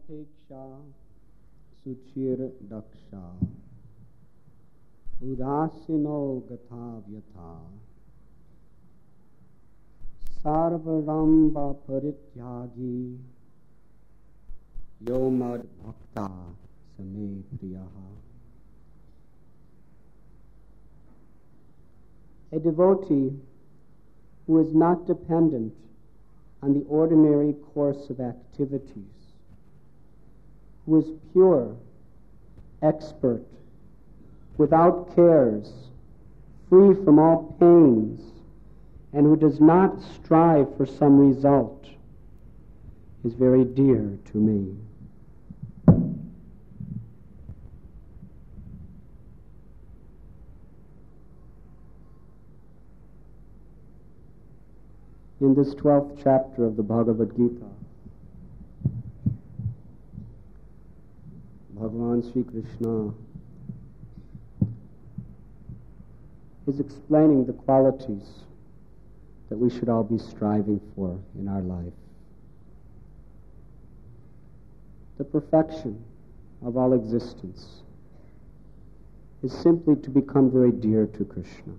Sapeksha Suchir Daksha Udasino Gatha Vyatha Sarvaramba Parityagi Yomad Bhakta Same Priyaha. A devotee who is not dependent on the ordinary course of activities, who is pure, expert, without cares, free from all pains, and who does not strive for some result, is very dear to me. In this 12th chapter of the Bhagavad Gita, Bhagavan Sri Krishna is explaining the qualities that we should all be striving for in our life. The perfection of all existence is simply to become very dear to Krishna.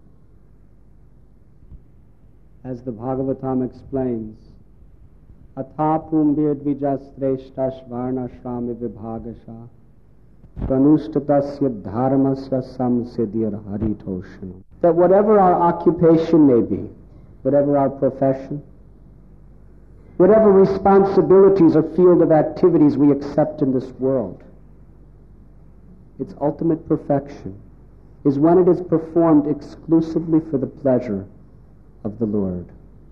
As the Bhagavatam explains, Athapum Vedvijasreshtash Varna Shrami Vibhagasha Pranushtatasya Dharmasya Samsiddhir Haritoshanam. That whatever our occupation may be, whatever our profession, whatever responsibilities or field of activities we accept in this world, its ultimate perfection is when it is performed exclusively for the pleasure of the Lord.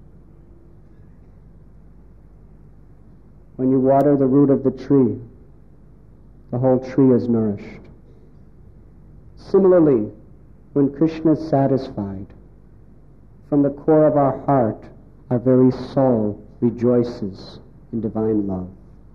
When you water the root of the tree, the whole tree is nourished. Similarly, when Krishna is satisfied, from the core of our heart, our very soul rejoices in divine love.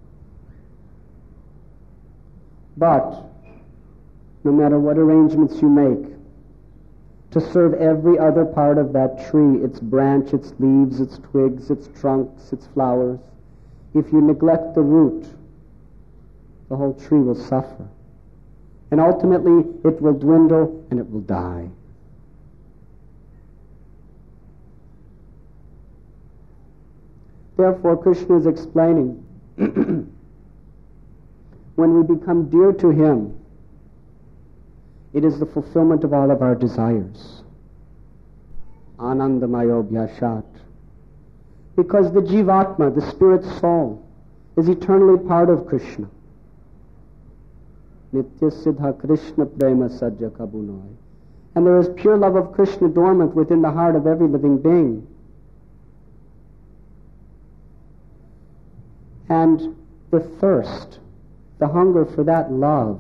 But, no matter what arrangements you make to serve every other part of that tree, its branch, its leaves, its twigs, its trunks, its flowers, if you neglect the root, the whole tree will suffer. And ultimately, it will dwindle and it will die. Therefore, Krishna is explaining, when we become dear to Him, it is the fulfillment of all of our desires. Anandamayo Bhyashat. Because the Jivatma, the spirit soul, is eternally part of Krishna. Nitya Siddha Krishna Prema Sajja Kabunoi. And there is pure love of Krishna dormant within the heart of every living being. And the thirst, the hunger for that love,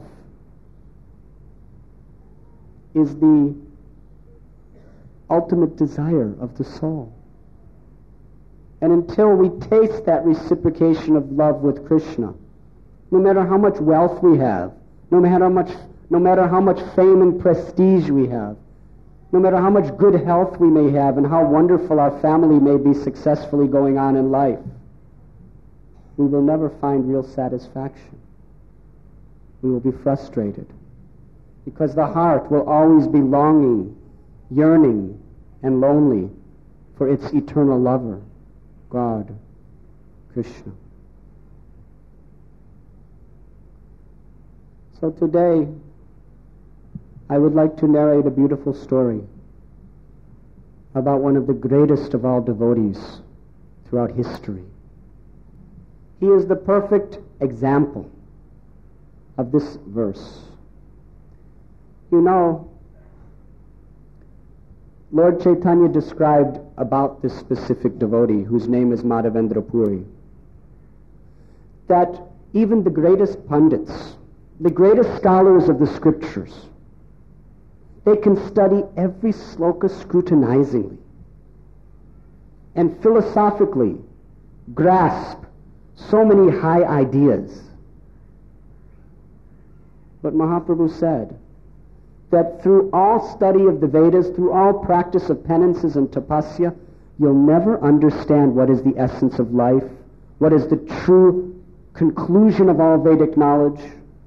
is the ultimate desire of the soul. And until we taste that reciprocation of love with Krishna, no matter how much wealth we have, no matter how much fame and prestige we have, no matter how much good health we may have and how wonderful our family may be successfully going on in life, we will never find real satisfaction. We will be frustrated. Because the heart will always be longing, yearning, and lonely for its eternal lover, God, Krishna. So today, I would like to narrate a beautiful story about one of the greatest of all devotees throughout history. He is the perfect example of this verse. You know, Lord Chaitanya described about this specific devotee, whose name is Madhavendra Puri, that even the greatest pundits, the greatest scholars of the scriptures, they can study every sloka scrutinizingly and philosophically grasp so many high ideas. But Mahaprabhu said that through all study of the Vedas, through all practice of penances and tapasya, you'll never understand what is the essence of life, what is the true conclusion of all Vedic knowledge,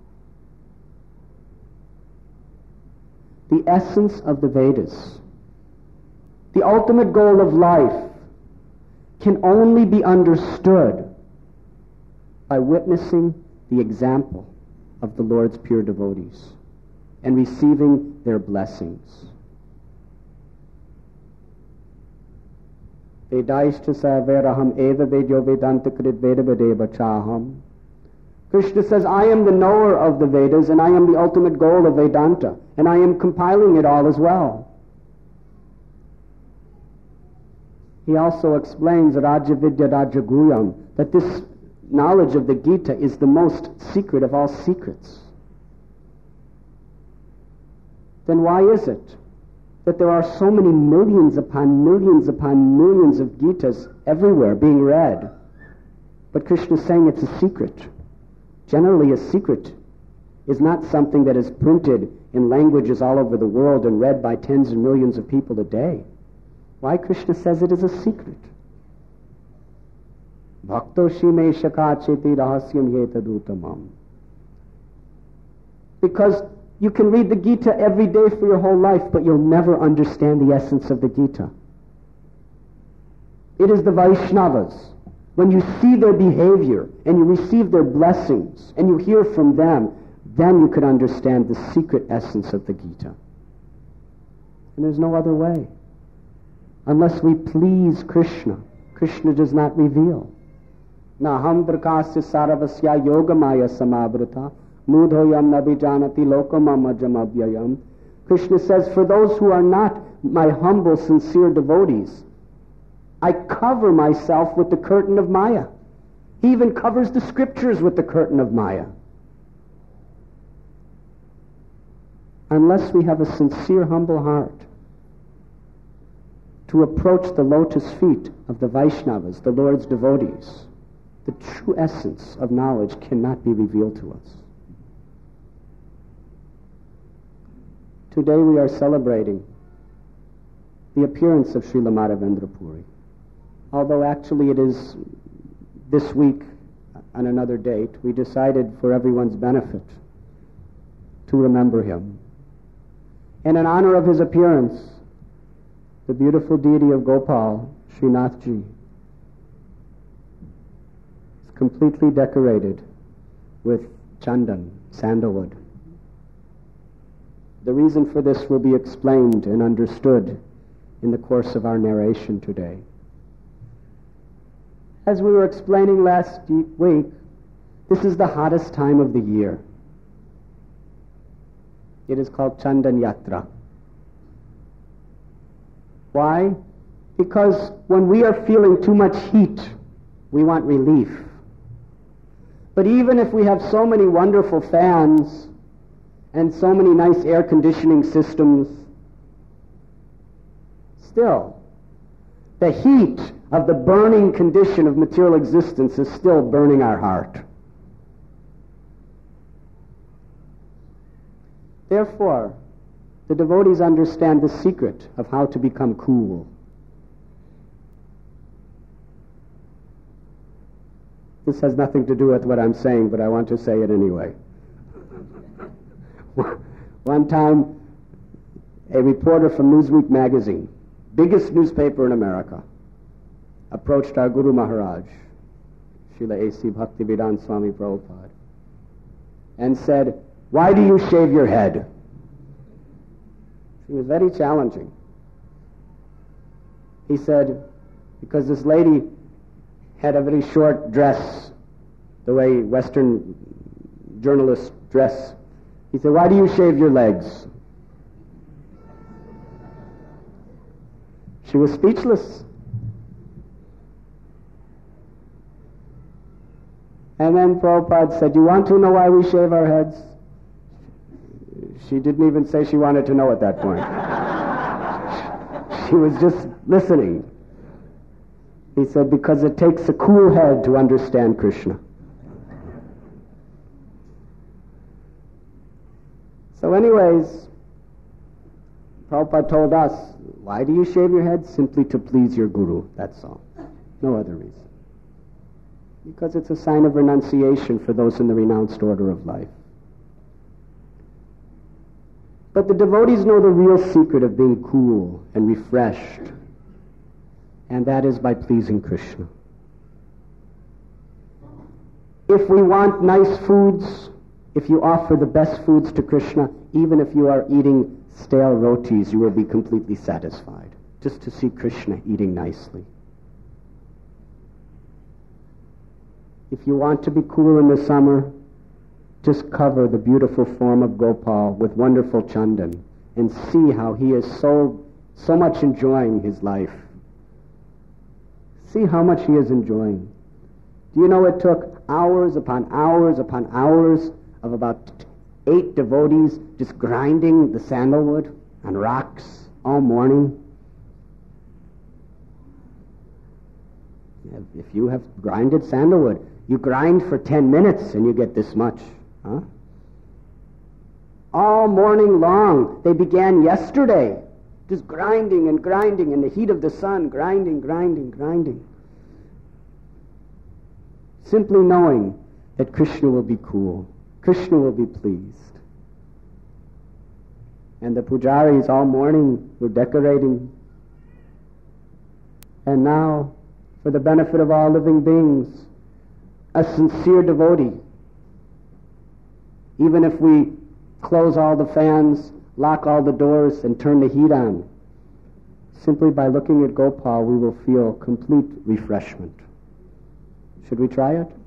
the essence of the Vedas, the ultimate goal of life, can only be understood by witnessing the example of the Lord's pure devotees and receiving their blessings. Krishna says, I am the knower of the Vedas, and I am the ultimate goal of Vedanta, and I am compiling it all as well. He also explains Raja Vidya Raja Guyam, that this knowledge of the Gita is the most secret of all secrets. Then why is it that there are so many millions upon millions upon millions of Gitas everywhere being read? But Krishna is saying it's a secret. Generally, a secret is not something that is printed in languages all over the world and read by tens of millions of people a day. Why Krishna says it is a secret? Bhaktoshime shakacheti rahasyam yetadutamam. Because you can read the Gita every day for your whole life, but you'll never understand the essence of the Gita. It is the Vaishnavas. When you see their behavior and you receive their blessings and you hear from them, then you can understand the secret essence of the Gita. And there's no other way. Unless we please Krishna, Krishna does not reveal. Naham prakasya saravasya yogamaya samavrita mudhoyam nabijanati lokamam abhyayam. Krishna says, for those who are not my humble, sincere devotees, I cover myself with the curtain of Maya. He even covers the scriptures with the curtain of Maya. Unless we have a sincere, humble heart to approach the lotus feet of the Vaishnavas, the Lord's devotees, the true essence of knowledge cannot be revealed to us. Today we are celebrating the appearance of Srila Madhavendra Puri. Although actually it is this week on another date, we decided for everyone's benefit to remember him. And in honor of his appearance, the beautiful deity of Gopal, Srinathji, is completely decorated with chandan, sandalwood. The reason for this will be explained and understood in the course of our narration today. As we were explaining last week, this is the hottest time of the year. It is called Chandan Yatra. Why? Because when we are feeling too much heat, we want relief. But even if we have so many wonderful fans and so many nice air conditioning systems, still, the heat of the burning condition of material existence is still burning our heart. Therefore, the devotees understand the secret of how to become cool. This has nothing to do with what I'm saying, but I want to say it anyway. One time, a reporter from Newsweek magazine, biggest newspaper in America, approached our Guru Maharaj, Srila A.C. Bhaktivedanta Swami Prabhupada, and said, "Why do you shave your head?" He was very challenging. He said, because this lady had a very short dress, the way Western journalists dress. He said, "Why do you shave your legs?" She was speechless. And then Prabhupada said, "You want to know why we shave our heads?" She didn't even say she wanted to know at that point. She was just listening. He said, because it takes a cool head to understand Krishna. So anyways, Prabhupada told us, why do you shave your head? Simply to please your Guru, that's all. No other reason. Because it's a sign of renunciation for those in the renounced order of life. But the devotees know the real secret of being cool and refreshed, and that is by pleasing Krishna. If we want nice foods, if you offer the best foods to Krishna, even if you are eating stale rotis, you will be completely satisfied, just to see Krishna eating nicely. If you want to be cool in the summer, just cover the beautiful form of Gopal with wonderful chandan and see how he is so much enjoying his life. See how much he is enjoying. Do you know it took hours upon hours upon hours of about 8 devotees just grinding the sandalwood on rocks all morning? If you have grinded sandalwood, you grind for 10 minutes and you get this much. Huh? All morning long. They began yesterday, just grinding and grinding in the heat of the sun, grinding. Simply knowing that Krishna will be cool. Krishna will be pleased. And the pujaris all morning were decorating. And now, for the benefit of all living beings, a sincere devotee, even if we close all the fans, lock all the doors, and turn the heat on, simply by looking at Gopal, we will feel complete refreshment. Should we try it?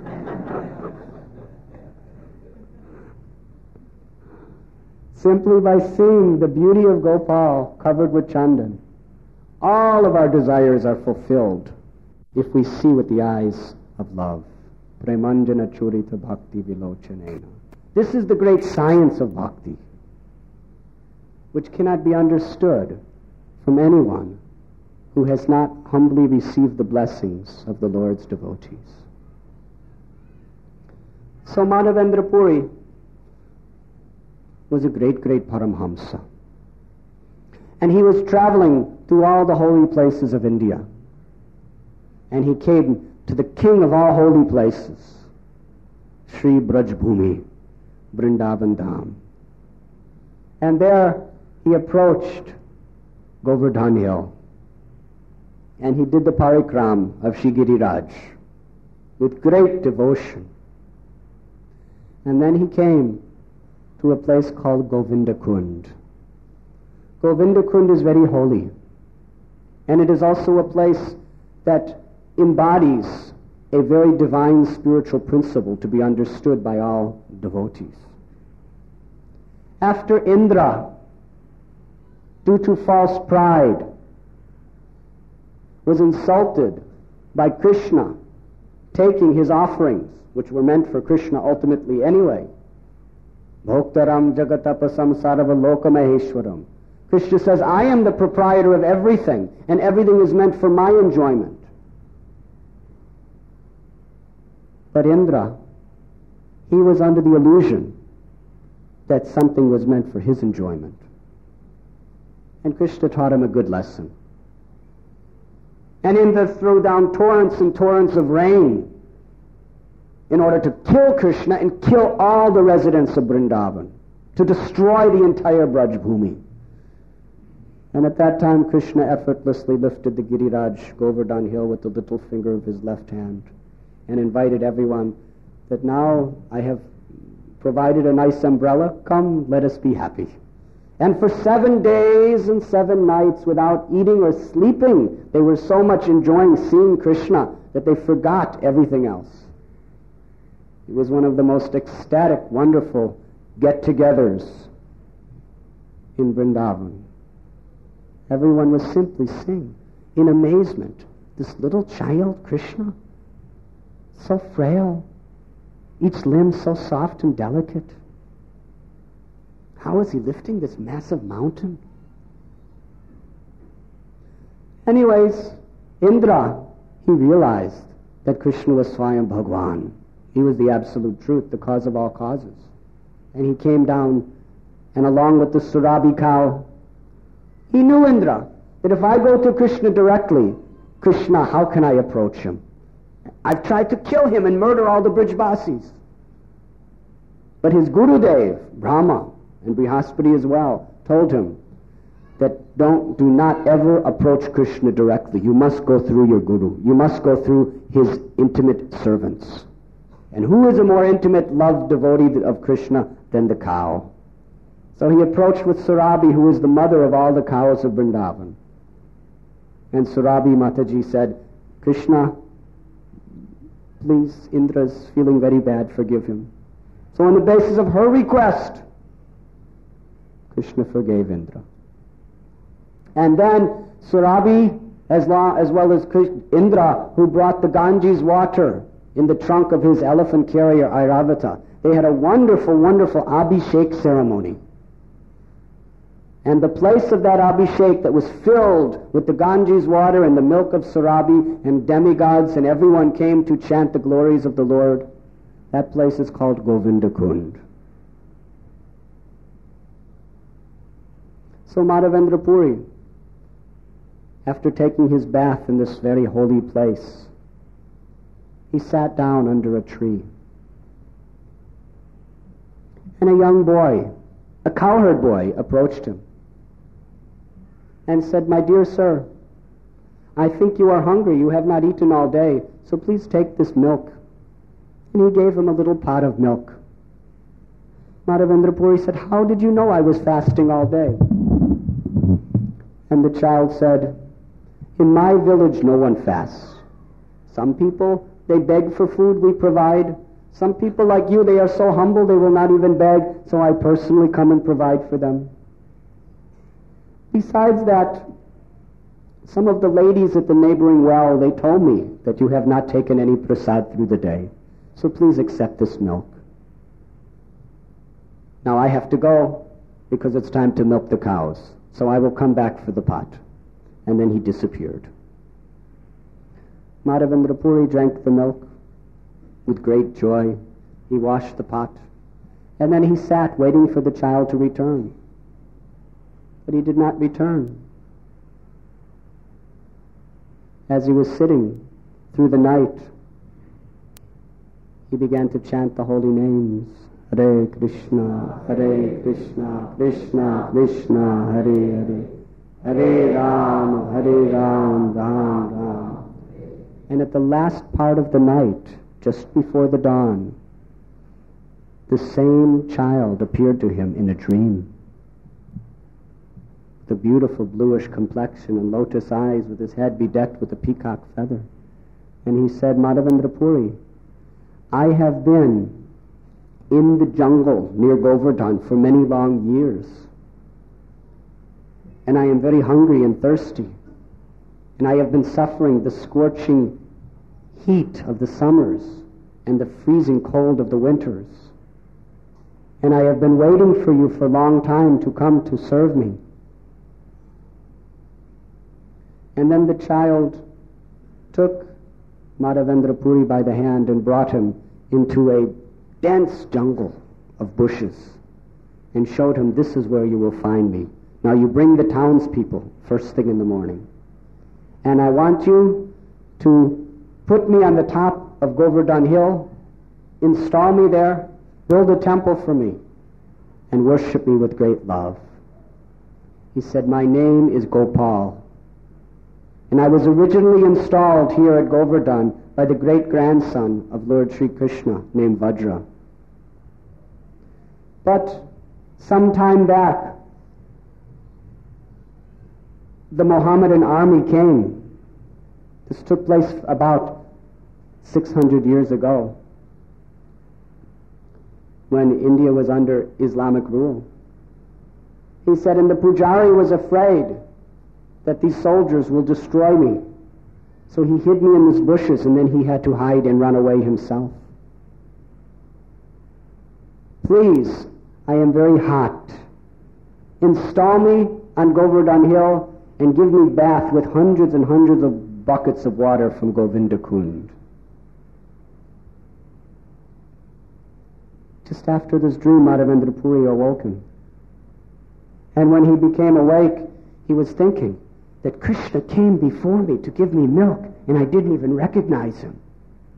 Simply by seeing the beauty of Gopal covered with chandan, all of our desires are fulfilled if we see with the eyes of love. Premanjana churita bhakti vilochanena. This is the great science of bhakti, which cannot be understood from anyone who has not humbly received the blessings of the Lord's devotees. So Madhavendra Puri was a great Paramhamsa. And he was traveling through all the holy places of India. And he came to the king of all holy places, Sri Brajbhumi, Vrindavan Dham. And there he approached Govardhan Hill. And he did the parikram of Shri Giriraj with great devotion. And then he came to a place called Govinda Kund. Govinda Kund is very holy. And it is also a place that embodies a very divine spiritual principle to be understood by all devotees. After Indra, due to false pride, was insulted by Krishna, taking his offerings, which were meant for Krishna ultimately anyway. Bhoktaram jagatapasam sarvalokam. Krishna says, I am the proprietor of everything, and everything is meant for my enjoyment. But Indra, he was under the illusion that something was meant for his enjoyment. And Krishna taught him a good lesson. And Indra threw down torrents and torrents of rain in order to kill Krishna and kill all the residents of Vrindavan, to destroy the entire Brajbhumi. And at that time, Krishna effortlessly lifted the Giriraj Govardhan Hill with the little finger of his left hand and invited everyone that now I have provided a nice umbrella. Come, let us be happy. And for 7 days and 7 nights, without eating or sleeping, they were so much enjoying seeing Krishna that they forgot everything else. It was one of the most ecstatic, wonderful get-togethers in Vrindavan. Everyone was simply saying, in amazement, this little child, Krishna, so frail, each limb so soft and delicate. How is he lifting this massive mountain? Anyways, Indra, he realized that Krishna was Swayam Bhagwan. He was the absolute truth, the cause of all causes. And he came down, and along with the Surabhi cow, he knew, Indra, that if I go to Krishna directly, Krishna, how can I approach him? I've tried to kill him and murder all the Brijbasis. But his Gurudev, Brahma, and Brihaspati as well, told him that do not ever approach Krishna directly. You must go through your Guru. You must go through his intimate servants. And who is a more intimate loved devotee of Krishna than the cow? So he approached with Surabhi, who is the mother of all the cows of Vrindavan. And Surabhi Mataji said, Krishna, please, Indra's feeling very bad, forgive him. So on the basis of her request, Krishna forgave Indra. And then Surabhi, as well as Indra, who brought the Ganges water in the trunk of his elephant carrier, Airavata, they had a wonderful, wonderful Abhishek ceremony. And the place of that Abhishek that was filled with the Ganges water and the milk of Surabhi and demigods, and everyone came to chant the glories of the Lord, that place is called Govinda Kund. So Madhavendra Puri, after taking his bath in this very holy place, he sat down under a tree. And a young boy, a cowherd boy, approached him and said, My dear sir, I think you are hungry. You have not eaten all day, so please take this milk. And he gave him a little pot of milk. Madhavendra Puri said, How did you know I was fasting all day? And the child said, In my village no one fasts. Some people, they beg for food, we provide. Some people like you, they are so humble they will not even beg, so I personally come and provide for them. Besides that, some of the ladies at the neighboring well, they told me that you have not taken any prasad through the day, so please accept this milk. Now I have to go because it's time to milk the cows, so I will come back for the pot. And then he disappeared. Madhavendra Puri drank the milk with great joy. He washed the pot, and then he sat waiting for the child to return. But he did not return. As he was sitting through the night, he began to chant the holy names. Hare Krishna, Krishna Krishna, Hare Hare, Hare Ram, Ram Ram. And at the last part of the night, just before the dawn, the same child appeared to him in a dream. The beautiful bluish complexion and lotus eyes, with his head bedecked with a peacock feather. And he said, Madhavendra Puri, I have been in the jungle near Govardhan for many long years. And I am very hungry and thirsty. And I have been suffering the scorching heat of the summers and the freezing cold of the winters. And I have been waiting for you for a long time to come to serve me. And then the child took Madhavendra Puri by the hand and brought him into a dense jungle of bushes and showed him, this is where you will find me. Now you bring the townspeople first thing in the morning. And I want you to put me on the top of Govardhan Hill, install me there, build a temple for me, and worship me with great love. He said, my name is Gopal. And I was originally installed here at Govardhan by the great-grandson of Lord Sri Krishna named Vajra. But some time back, the Mohammedan army came. This took place about 600 years ago, when India was under Islamic rule. He said, and the Pujari was afraid that these soldiers will destroy me. So he hid me in these bushes, and then he had to hide and run away himself. Please, I am very hot. Install me on Govardhan Hill and give me bath with hundreds and hundreds of buckets of water from Govinda Kund. Just after this dream, Madhavendra Puri awoken. And when he became awake, he was thinking that Krishna came before me to give me milk, and I didn't even recognize him.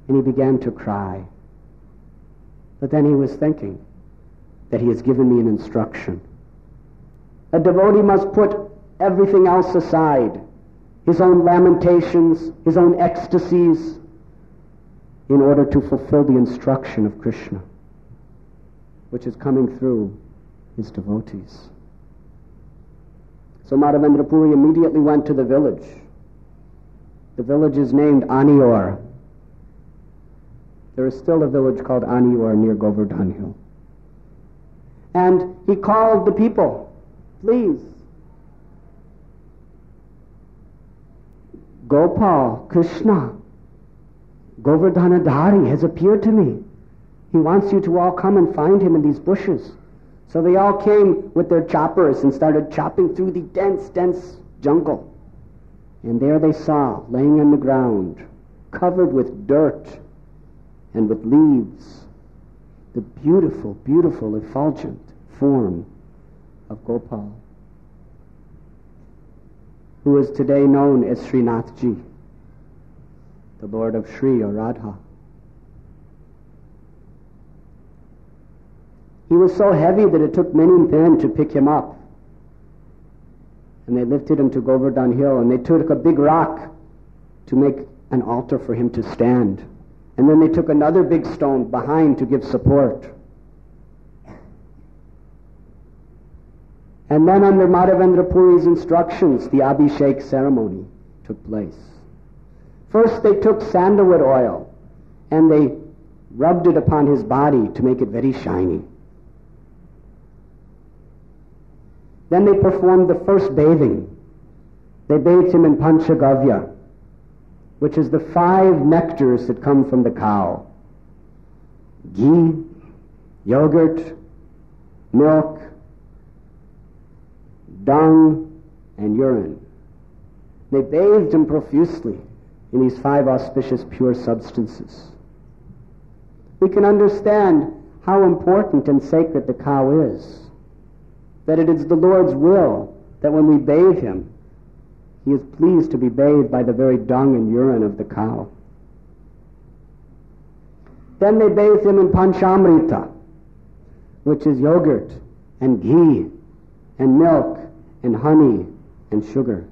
and he began to cry. But then he was thinking that he has given me an instruction. A devotee must put everything else aside, his own lamentations, his own ecstasies, in order to fulfill the instruction of Krishna, which is coming through his devotees. So Madhavendra Puri immediately went to the village. The village is named Anior. There is still a village called Anior near Govardhan Hill. And he called the people, please, Gopal, Krishna, Govardhanadhari has appeared to me. He wants you to all come and find him in these bushes. So they all came with their choppers and started chopping through the dense jungle. And there they saw, laying on the ground, covered with dirt and with leaves, the beautiful, beautiful, effulgent form of Gopal, who is today known as Srinathji, the Lord of Sri or Radha. He was so heavy that it took many men to pick him up. And they lifted him to Govardhan Hill, and they took a big rock to make an altar for him to stand. And then they took another big stone behind to give support. And then under Madhavendra Puri's instructions, the Abhishek ceremony took place. First they took sandalwood oil and they rubbed it upon his body to make it very shiny. Then they performed the first bathing. They bathed him in Panchagavya, which is the 5 nectars that come from the cow. Ghee, yogurt, milk, dung, and urine. They bathed him profusely in these 5 auspicious pure substances. We can understand how important and sacred the cow is. That it is the Lord's will that when we bathe him, he is pleased to be bathed by the very dung and urine of the cow. Then they bathed him in Panchamrita, which is yogurt and ghee and milk and honey and sugar.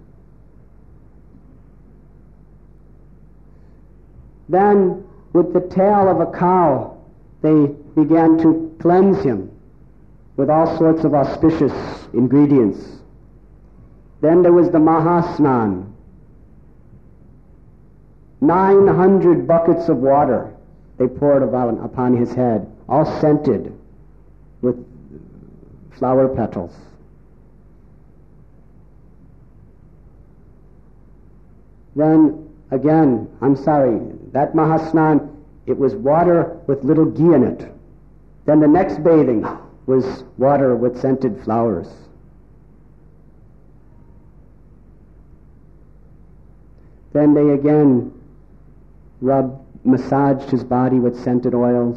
Then, with the tail of a cow, they began to cleanse him with all sorts of auspicious ingredients. Then there was the Mahasnan. 900 buckets of water they poured upon his head, all scented with flower petals. Then, again, that Mahasnan, it was water with little ghee in it. Then the next bathing was water with scented flowers. Then they again massaged his body with scented oils.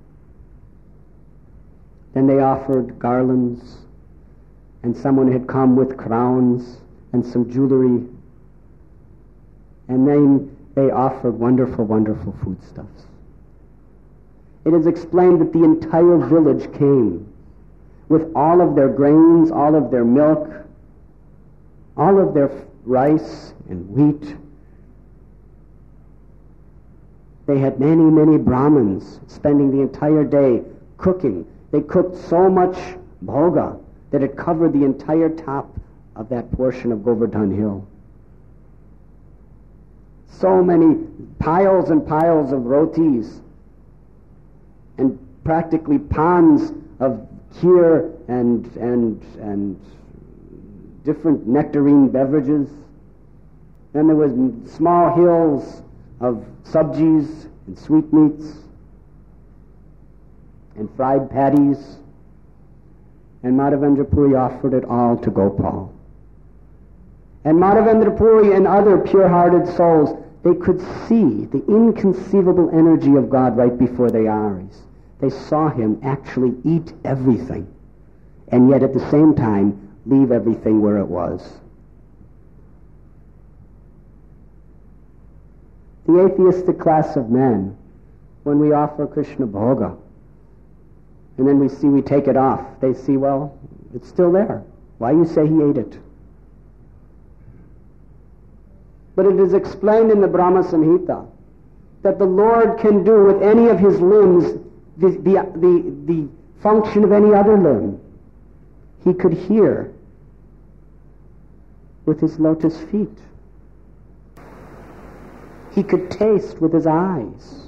Then they offered garlands, and someone had come with crowns and some jewelry. And then they offered wonderful, wonderful foodstuffs. It is explained that the entire village came with all of their grains, all of their milk, all of their rice and wheat. They had many, many Brahmins spending the entire day cooking. They cooked so much bhoga that it covered the entire top of that portion of Govardhan Hill. So many piles and piles of rotis and practically ponds of kheer and different nectarine beverages. Then there was small hills of sabjis and sweetmeats and fried patties. And Madhavendra Puri offered it all to Gopal. And Madhavendra Puri and other pure-hearted souls, they could see the inconceivable energy of God right before their eyes. They saw him actually eat everything, and yet at the same time leave everything where it was. The atheistic class of men when we offer Krishna Bhoga. And then we take it off. They see, well, it's still there. Why you say he ate it? But it is explained in the Brahma Samhita that the Lord can do with any of his limbs the function of any other limb. He could hear with his lotus feet. He could taste with his eyes.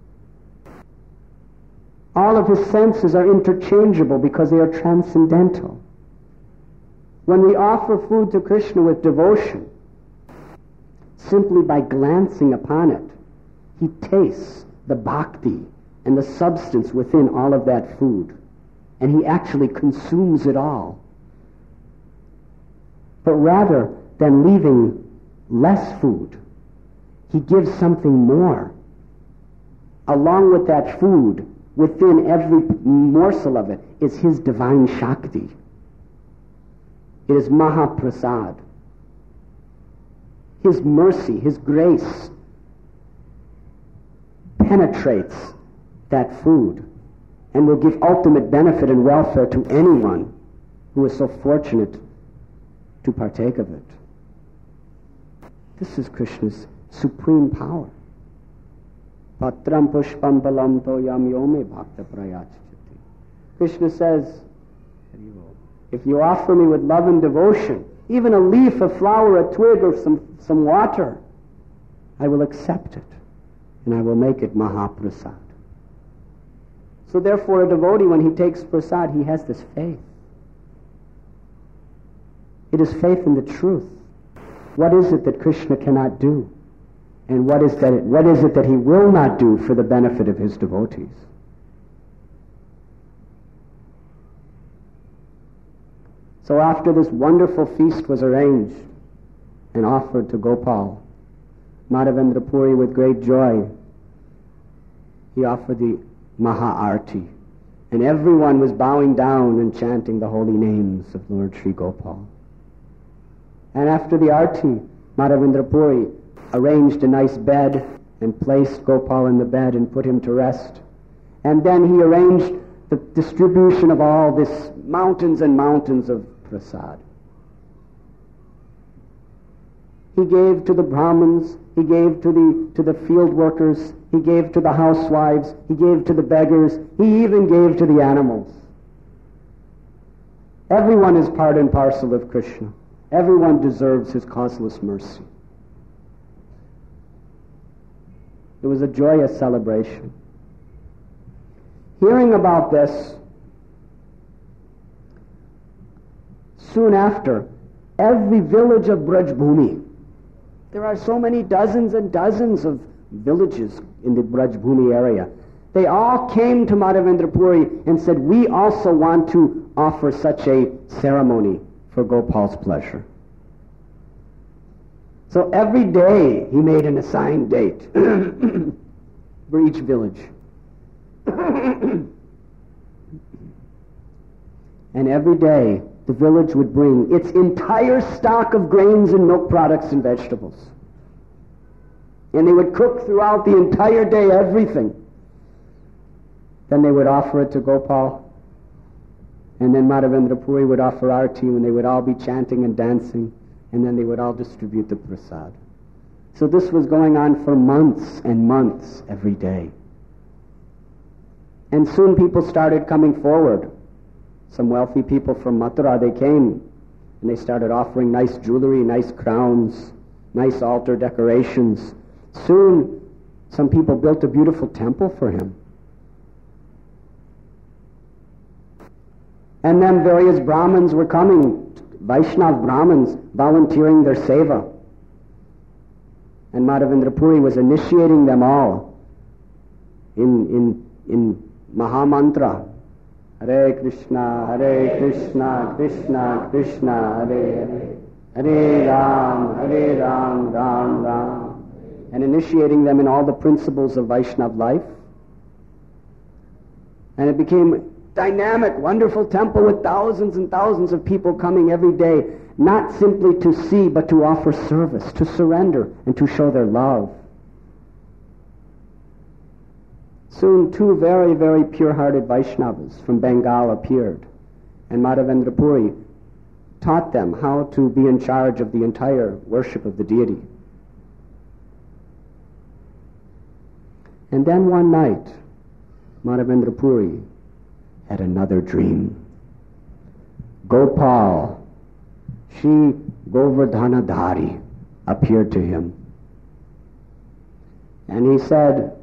All of his senses are interchangeable because they are transcendental. When we offer food to Krishna with devotion, simply by glancing upon it, he tastes the bhakti and the substance within all of that food. And he actually consumes it all. But rather than leaving less food, he gives something more. Along with that food, within every morsel of it, is his divine Shakti. It is Mahaprasad. His mercy, his grace penetrates that food and will give ultimate benefit and welfare to anyone who is so fortunate to partake of it. This is Krishna's supreme power. Patram pushpam balam toyam yome bhakta prayachati. Krishna says, if you offer me with love and devotion, even a leaf, a flower, a twig, or some water, I will accept it, and I will make it Mahaprasad. So therefore, a devotee, when he takes prasad, he has this faith. It is faith in the truth. What is it that Krishna cannot do? And what is it that he will not do for the benefit of his devotees? So after this wonderful feast was arranged and offered to Gopal, Madhavendra Puri, with great joy, he offered the Maha-Arti. And everyone was bowing down and chanting the holy names of Lord Sri Gopal. And after the Arti, Madhavendra Puri arranged a nice bed and placed Gopal in the bed and put him to rest. And then he arranged the distribution of all this mountains and mountains of prasad. He gave to the Brahmins, he gave to the field workers, he gave to the housewives, he gave to the beggars, he even gave to the animals. Everyone is part and parcel of Krishna. Everyone deserves his causeless mercy. It was a joyous celebration. Hearing about this, soon after, every village of Brajbhumi, there are so many dozens and dozens of villages in the Brajbhumi area, they all came to Madhavendra Puri and said, we also want to offer such a ceremony for Gopal's pleasure. So every day he made an assigned date for each village. And every day the village would bring its entire stock of grains and milk products and vegetables. And they would cook throughout the entire day everything. Then they would offer it to Gopal. And then Madhavendra Puri would offer Arti, and they would all be chanting and dancing. And then they would all distribute the prasad. So this was going on for months and months every day. And soon people started coming forward. Some wealthy people from Mathura, they came and they started offering nice jewelry, nice crowns, nice altar decorations. Soon some people built a beautiful temple for him. And then various Brahmins were coming, Vaishnav Brahmins, volunteering their seva. And Madhavendra Puri was initiating them all in Mahamantra. Hare Krishna, Krishna Krishna, Hare Hare, Hare Ram, Ram Ram. And initiating them in all the principles of Vaishnav life. And it became a dynamic, wonderful temple with thousands and thousands of people coming every day, not simply to see, but to offer service, to surrender, and to show their love. Soon two very, very pure-hearted Vaishnavas from Bengal appeared, and Madhavendra Puri taught them how to be in charge of the entire worship of the deity. And then one night, Madhavendra Puri had another dream. Gopal, Shri Govardhanadhari, appeared to him. And he said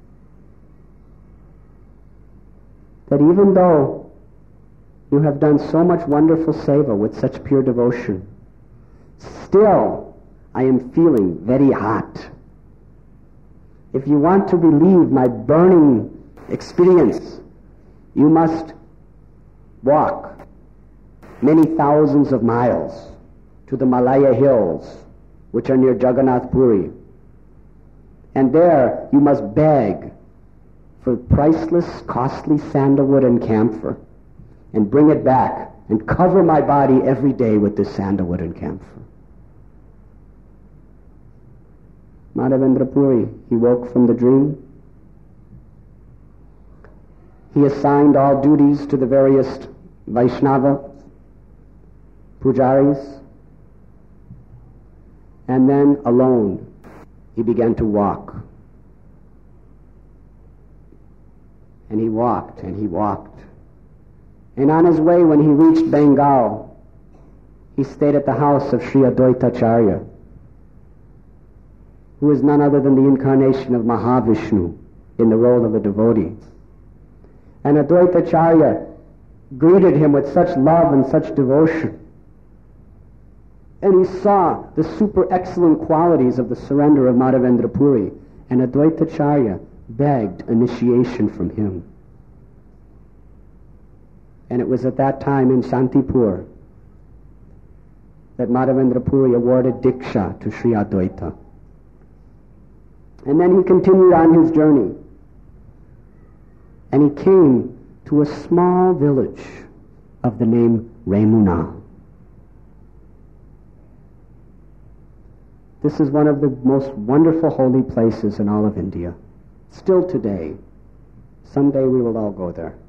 that even though you have done so much wonderful seva with such pure devotion, still I am feeling very hot. If you want to relieve my burning experience, you must walk many thousands of miles to the Malaya hills, which are near Jagannath Puri. And there you must beg for priceless, costly sandalwood and camphor, and bring it back and cover my body every day with this sandalwood and camphor. Madhavendra Puri, he woke from the dream. He assigned all duties to the various Vaishnava pujaris, and then alone he began to walk. And he walked and he walked. And on his way, when he reached Bengal, he stayed at the house of Sri Advaitacharya, who is none other than the incarnation of Mahavishnu in the role of a devotee. And Advaitacharya greeted him with such love and such devotion. And he saw the super excellent qualities of the surrender of Madhavendra Puri, and Advaitacharya begged initiation from him. And it was at that time in Shantipur that Madhavendra Puri awarded Diksha to Sri Advaita. And then he continued on his journey. And he came to a small village of the name Remuna. This is one of the most wonderful holy places in all of India. Still today. Someday we will all go there.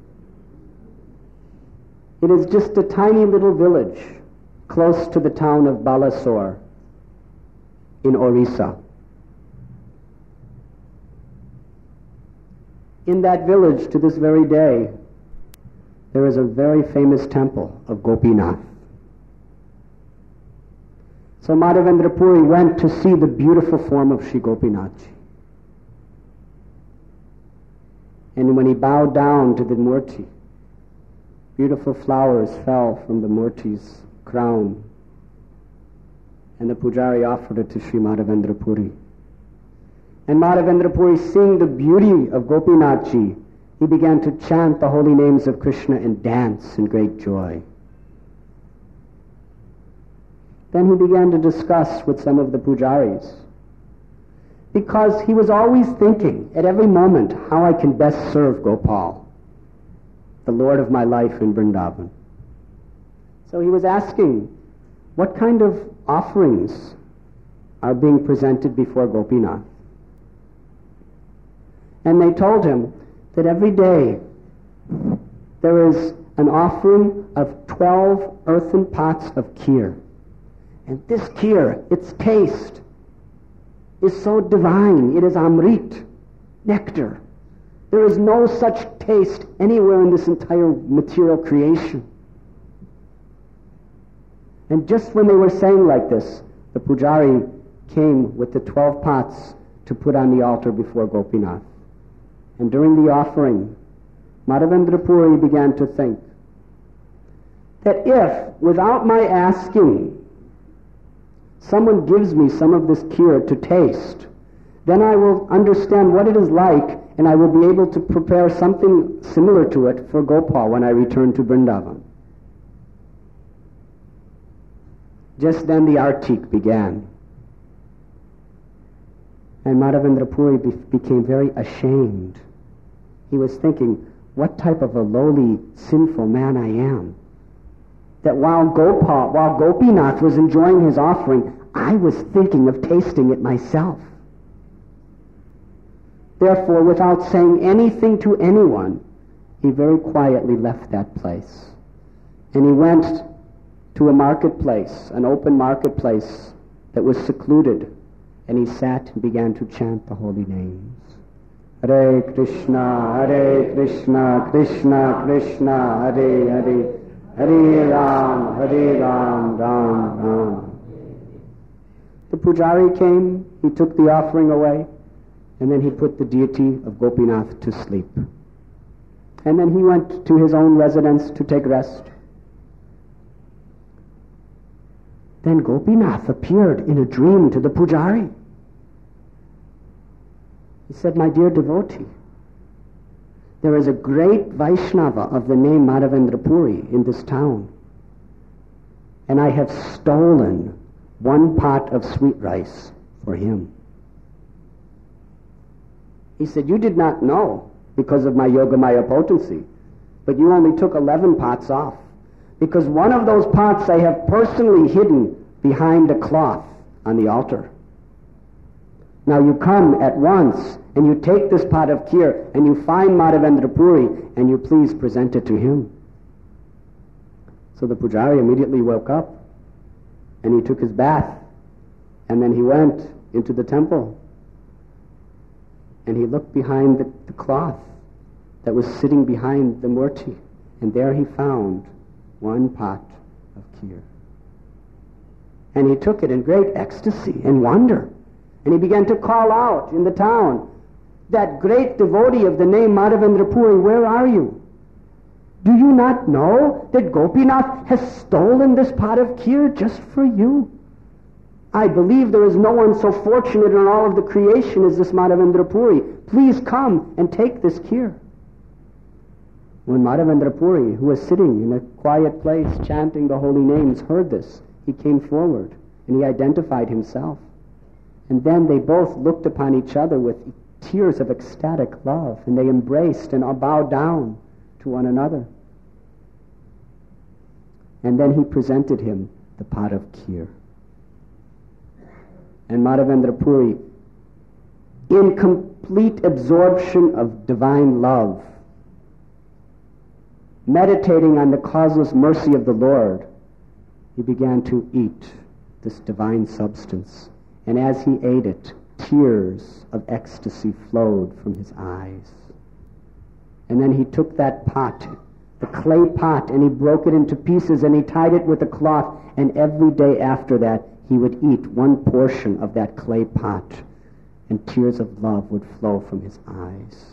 It is just a tiny little village close to the town of Balasore in Orissa. In that village, to this very day, there is a very famous temple of Gopinath. So Madhavendra Puri went to see the beautiful form of Sri Gopinathji. And when he bowed down to the Murti, beautiful flowers fell from the Murti's crown, and the Pujari offered it to Sri Madhavendra Puri. And Madhavendra Puri, seeing the beauty of Gopinathji, he began to chant the holy names of Krishna and dance in great joy. Then he began to discuss with some of the pujaris, because he was always thinking at every moment how I can best serve Gopal, the Lord of my life in Vrindavan. So he was asking, what kind of offerings are being presented before Gopinath? And they told him that every day there is an offering of 12 earthen pots of kheer. And this kheer, its taste, is so divine. It is amrit, nectar. There is no such taste anywhere in this entire material creation. And just when they were saying like this, the pujari came with the 12 pots to put on the altar before Gopinath. And during the offering, Madhavendra Puri began to think that if, without my asking, someone gives me some of this kheer to taste, then I will understand what it is like, and I will be able to prepare something similar to it for Gopal when I return to Vrindavan. Just then the artik began. And Madhavendra Puri became very ashamed. He was thinking, what type of a lowly, sinful man I am. That while Gopinath was enjoying his offering, I was thinking of tasting it myself. Therefore, without saying anything to anyone, he very quietly left that place. And he went to a marketplace, an open marketplace that was secluded, and he sat and began to chant the holy names. Hare Krishna, Krishna Krishna, Hare Hare, Hare Ram, Ram Ram. The pujari came, he took the offering away, and then he put the deity of Gopinath to sleep. And then he went to his own residence to take rest. Then Gopinath appeared in a dream to the pujari. He said, "My dear devotee, there is a great Vaishnava of the name Madhavendra Puri in this town, and I have stolen one pot of sweet rice for him." He said, "You did not know because of my Yogamaya potency, but you only took 11 pots off, because one of those pots I have personally hidden behind a cloth on the altar. Now you come at once and you take this pot of kheer and you find Madhavendra Puri and you please present it to him." So the pujari immediately woke up and he took his bath and then he went into the temple and he looked behind the cloth that was sitting behind the murti, and there he found one pot of kheer. And he took it in great ecstasy and wonder, and he began to call out in the town, "That great devotee of the name Madhavendra Puri, where are you? Do you not know that Gopinath has stolen this pot of kheer just for you? I believe there is no one so fortunate in all of the creation as this Madhavendra Puri. Please come and take this kheer." When Madhavendra Puri, who was sitting in a quiet place chanting the holy names, heard this, he came forward and he identified himself. And then they both looked upon each other with tears of ecstatic love, and they embraced and bowed down to one another. And then he presented him the pot of kheer. And Madhavendra Puri, in complete absorption of divine love, meditating on the causeless mercy of the Lord, he began to eat this divine substance. And as he ate it, tears of ecstasy flowed from his eyes. And then he took that pot, the clay pot, and he broke it into pieces and he tied it with a cloth, and every day after that he would eat one portion of that clay pot, and tears of love would flow from his eyes.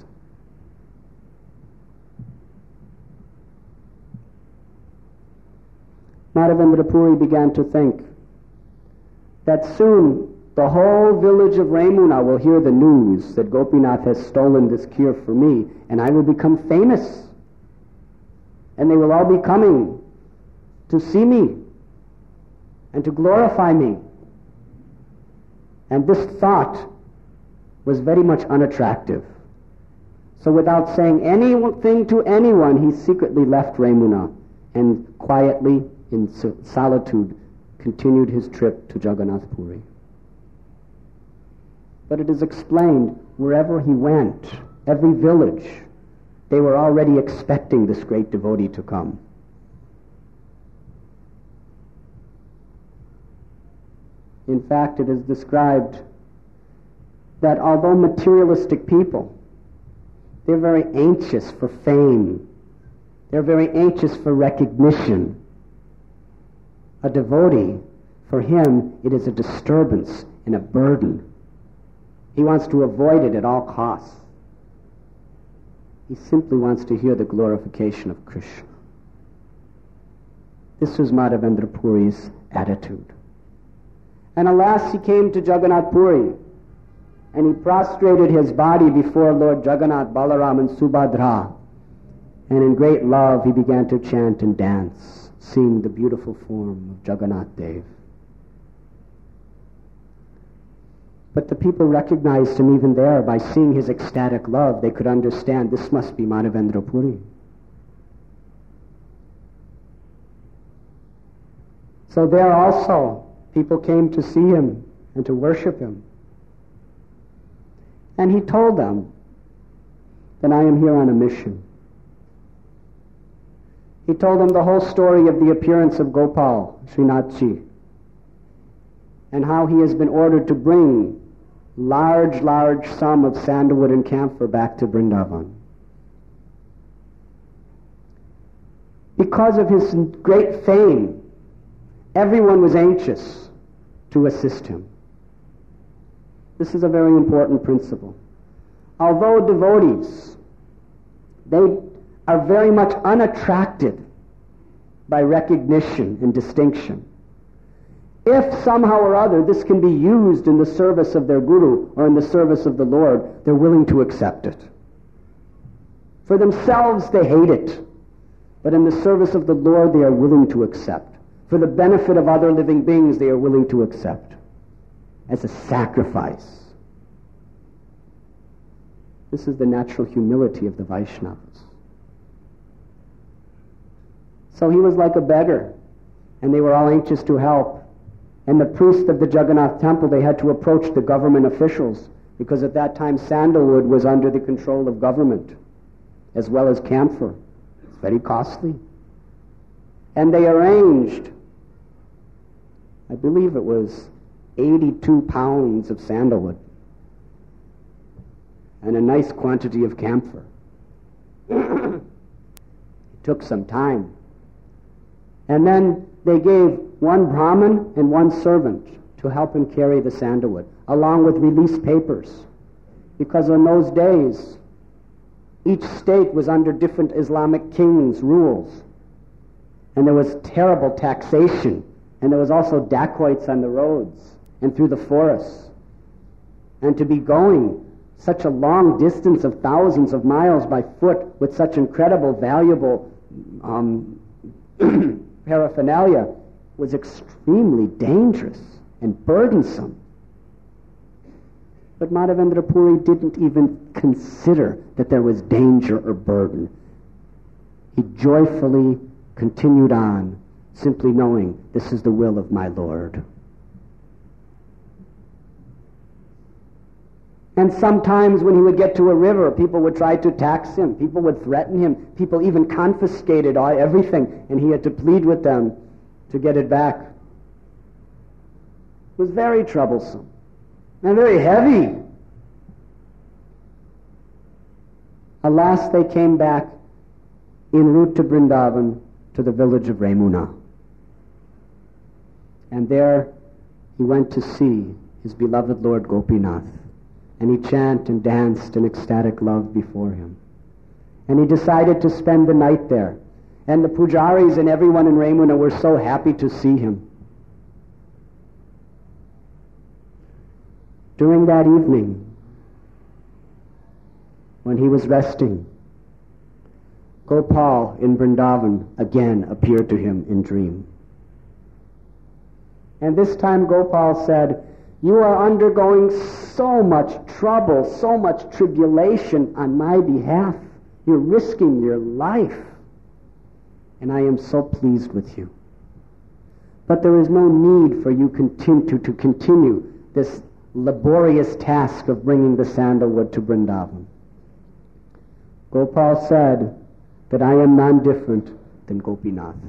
Madhavendra Puri began to think that soon the whole village of Ramuna will hear the news that Gopinath has stolen this kheer for me, and I will become famous. And they will all be coming to see me and to glorify me. And this thought was very much unattractive. So without saying anything to anyone, he secretly left Ramuna and quietly, in solitude, continued his trip to Jagannath Puri. But it is explained, wherever he went, every village, they were already expecting this great devotee to come. In fact, it is described that although materialistic people, they're very anxious for fame, they're very anxious for recognition, a devotee, for him, it is a disturbance and a burden. He wants to avoid it at all costs. He simply wants to hear the glorification of Krishna. This was Madhavendra Puri's attitude. And alas, he came to Jagannath Puri, and he prostrated his body before Lord Jagannath, Balaram, and Subhadra. And in great love, he began to chant and dance, seeing the beautiful form of Jagannath Dev. But the people recognized him even there. By seeing his ecstatic love, they could understand this must be Madhavendra Puri. So there also, people came to see him and to worship him. And he told them then I am here on a mission. He told them the whole story of the appearance of Gopal Srinathji and how he has been ordered to bring large sum of sandalwood and camphor back to Vrindavan. Because of his great fame, everyone was anxious to assist him. This is a very important principle. Although devotees, they are very much unattracted by recognition and distinction, if somehow or other this can be used in the service of their guru or in the service of the Lord, they're willing to accept it. For themselves, they hate it. But in the service of the Lord, they are willing to accept. For the benefit of other living beings, they are willing to accept as a sacrifice. This is the natural humility of the Vaishnavas. So he was like a beggar, and they were all anxious to help. And the priest of the Jagannath temple, they had to approach the government officials, because at that time sandalwood was under the control of government, as well as camphor. It's very costly. And they arranged, I believe it was 82 pounds of sandalwood and a nice quantity of camphor. It took some time. And then they gave one Brahmin and one servant to help him carry the sandalwood, along with release papers. Because in those days, each state was under different Islamic kings' rules. And there was terrible taxation. And there was also dacoits on the roads and through the forests. And to be going such a long distance of thousands of miles by foot with such incredible, valuable paraphernalia was extremely dangerous and burdensome. But Madhavendra Puri didn't even consider that there was danger or burden. He joyfully continued on, simply knowing this is the will of my Lord. And sometimes when he would get to a river, people would try to tax him. People would threaten him. People even confiscated everything, and he had to plead with them to get it back. It was very troublesome and very heavy. Alas, they came back en route to Vrindavan, to the village of Remuna. And there he went to see his beloved Lord Gopinath. And he chanted and danced in ecstatic love before him. And he decided to spend the night there. And the pujaris and everyone in Remuna were so happy to see him. During that evening, when he was resting, Gopal in Vrindavan again appeared to him in dream. And this time Gopal said, "You are undergoing so much trouble, so much tribulation on my behalf. You're risking your life. And I am so pleased with you. But there is no need for you to continue this laborious task of bringing the sandalwood to Vrindavan." Gopal said that I am none different than Gopinath.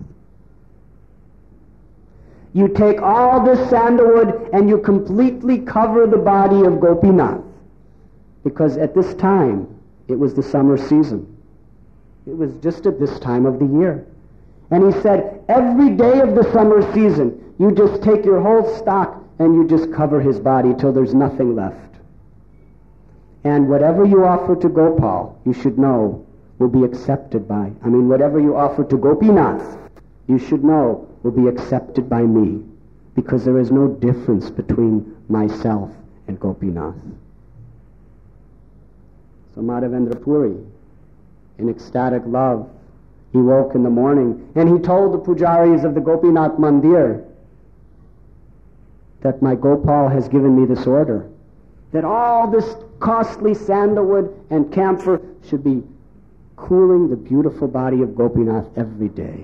You take all this sandalwood and you completely cover the body of Gopinath. Because at this time, it was the summer season. It was just at this time of the year. And he said, every day of the summer season, you just take your whole stock and you just cover his body till there's nothing left. And whatever you offer to Gopal, you should know, will be accepted by, whatever you offer to Gopinath, you should know will be accepted by me, because there is no difference between myself and Gopinath. So Madhavendra Puri, in ecstatic love, he woke in the morning and he told the pujaris of the Gopinath Mandir that my Gopal has given me this order, that all this costly sandalwood and camphor should be cooling the beautiful body of Gopinath every day.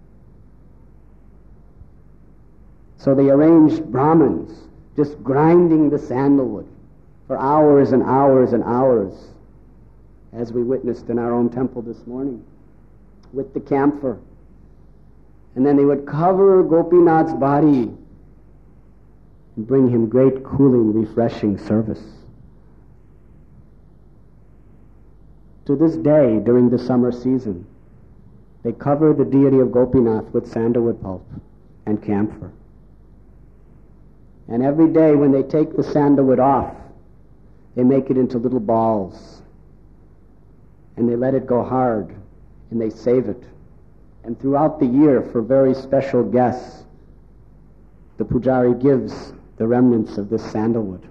So they arranged Brahmins just grinding the sandalwood for hours and hours and hours. as we witnessed in our own temple this morning, with the camphor. And then they would cover Gopinath's body and bring him great cooling, refreshing service. To this day, during the summer season, they cover the deity of Gopinath with sandalwood pulp and camphor. And every day when they take the sandalwood off, they make it into little balls. And they let it go hard, and they save it. And throughout the year, for very special guests, the pujari gives the remnants of this sandalwood.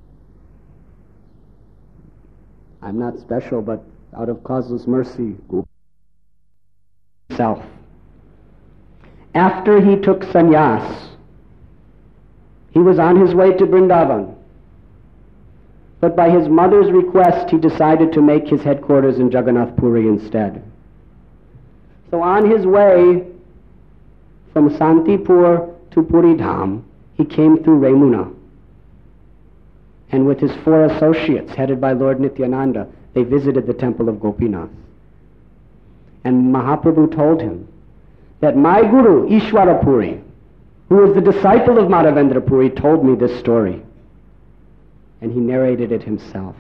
I'm not special, but out of causeless mercy, himself. After he took sannyas, he was on his way to Vrindavan. But by his mother's request, he decided to make his headquarters in Jagannath Puri instead. So on his way from Santipur to Puri Dham, he came through Remuna. And with his 4 associates, headed by Lord Nityananda, they visited the temple of Gopinath. And Mahaprabhu told him that my guru, Ishwara Puri, who was the disciple of Madhavendra Puri, told me this story. And he narrated it himself.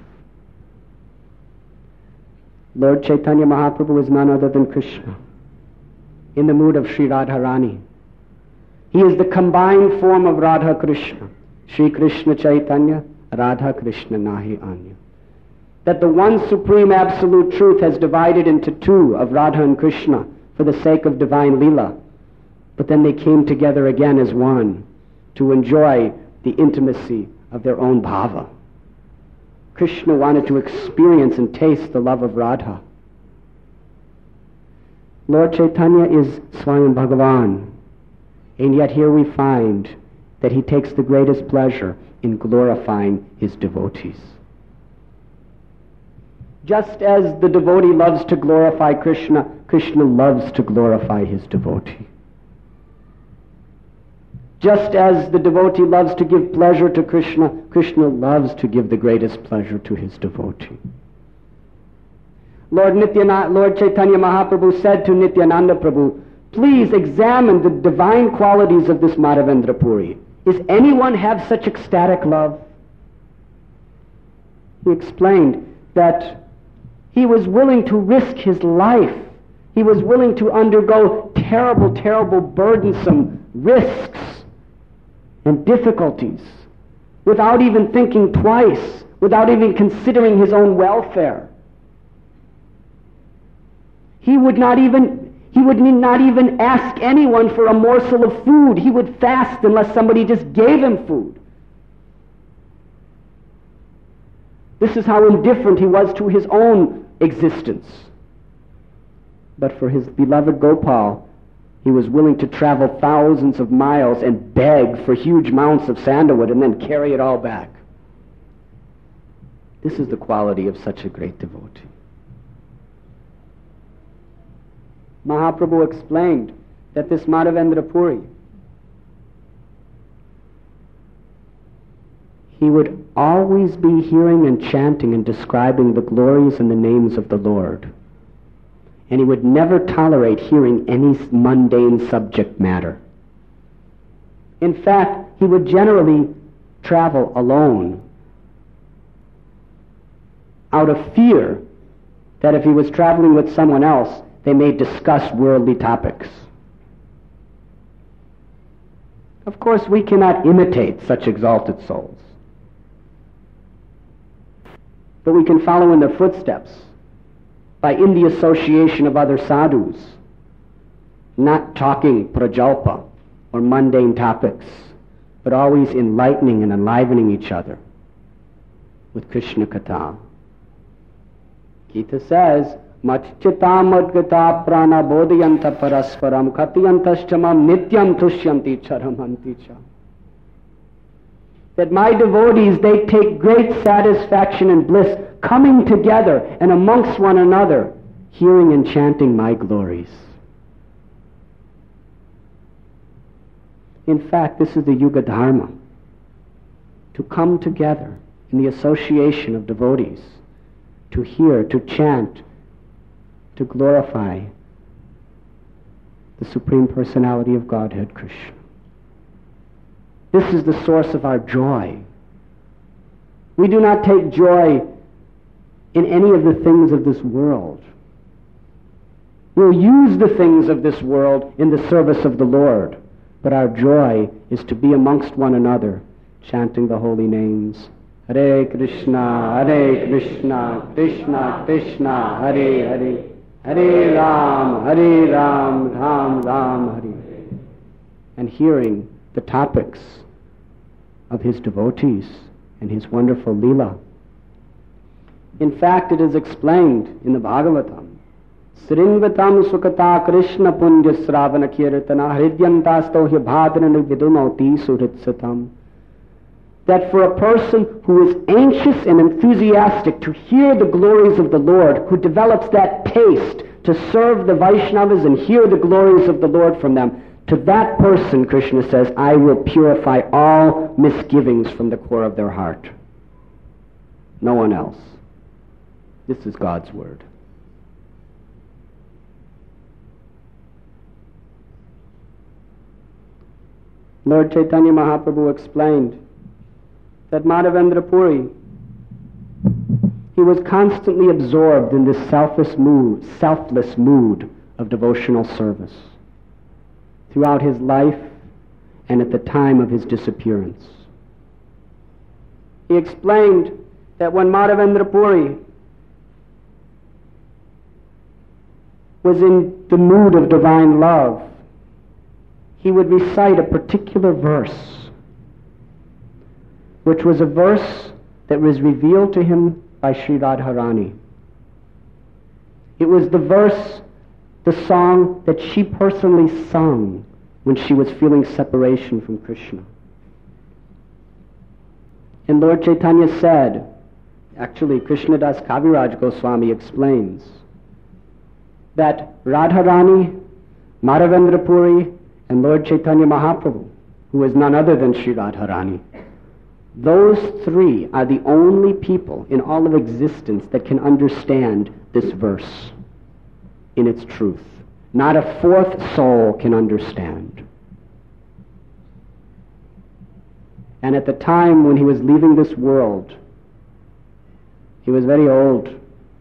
Lord Chaitanya Mahaprabhu is none other than Krishna, in the mood of Sri Radharani. He is the combined form of Radha Krishna, Sri Krishna Chaitanya, Radha Krishna Nahi Anya. That the one supreme absolute truth has divided into 2 of Radha and Krishna for the sake of divine Leela. But then they came together again as one to enjoy the intimacy of their own bhava. Krishna wanted to experience and taste the love of Radha. Lord Chaitanya is Swayam Bhagavan, and yet here we find that he takes the greatest pleasure in glorifying his devotees. Just as the devotee loves to glorify Krishna, Krishna loves to glorify his devotee. Just as the devotee loves to give pleasure to Krishna, Krishna loves to give the greatest pleasure to his devotee. Lord Chaitanya Mahaprabhu said to Nityananda Prabhu, please examine the divine qualities of this Madhavendra Puri. Does anyone have such ecstatic love? He explained that he was willing to risk his life. He was willing to undergo terrible, terrible, burdensome risks and difficulties without even thinking twice, without even considering his own welfare. He would not even ask anyone for a morsel of food. He would fast unless somebody just gave him food. This is how indifferent he was to his own existence. But for his beloved Gopal, he was willing to travel thousands of miles and beg for huge mounts of sandalwood and then carry it all back. This is the quality of such a great devotee. Mahaprabhu explained that this Madhavendra Puri, he would always be hearing and chanting and describing the glories and the names of the Lord. And he would never tolerate hearing any mundane subject matter. In fact, he would generally travel alone out of fear that if he was traveling with someone else, they may discuss worldly topics. Of course, we cannot imitate such exalted souls. But we can follow in their footsteps by in the association of other sadhus, not talking prajalpa or mundane topics, but always enlightening and enlivening each other with Krishna Katha. Gita says, Matchita madgata prana bodhiyanta parasparam katiyantaschamam nityam tushyanti charamanti cha. That my devotees, they take great satisfaction and bliss coming together and amongst one another, hearing and chanting my glories. In fact, this is the Yuga Dharma, to come together in the association of devotees, to hear, to chant, to glorify the Supreme Personality of Godhead, Krishna. This is the source of our joy. We do not take joy in any of the things of this world. We'll use the things of this world in the service of the Lord, but our joy is to be amongst one another, chanting the holy names. Hare Krishna, Krishna Krishna, Hare Hare, Hare Ram, Ram Ram, Hare. And hearing the topics of his devotees and his wonderful Leela. In fact, it is explained in the Bhagavatam. Srinvatam sukata Krishna punja sravana kirtana hridyantasto hi bhadrana vidunoti suritsatam. That for a person who is anxious and enthusiastic to hear the glories of the Lord, who develops that taste to serve the Vaishnavas and hear the glories of the Lord from them, to that person, Krishna says, I will purify all misgivings from the core of their heart. No one else. This is God's word. Lord Chaitanya Mahaprabhu explained that Madhavendra Puri, he was constantly absorbed in this selfless mood of devotional service throughout his life and at the time of his disappearance. He explained that when Madhavendra Puri was in the mood of divine love, he would recite a particular verse, which was a verse that was revealed to him by Sri Radharani. It was the verse, the song that she personally sung when she was feeling separation from Krishna. And Lord Chaitanya said, actually Krishnadas Kaviraj Goswami explains, that Radharani, Madhavendra Puri, and Lord Chaitanya Mahaprabhu, who is none other than Sri Radharani, those three are the only people in all of existence that can understand this verse in its truth. Not a fourth soul can understand. And at the time when he was leaving this world, he was very old.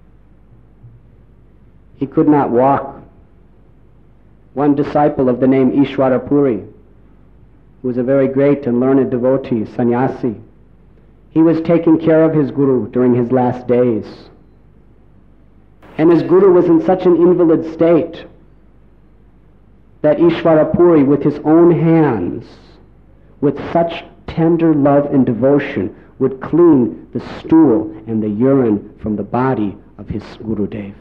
He could not walk. One disciple of the name Ishwara Puri, who was a very great and learned devotee, sannyasi, he was taking care of his guru during his last days. And his guru was in such an invalid state that Ishwara Puri, with his own hands, with such tender love and devotion, would clean the stool and the urine from the body of his Gurudev.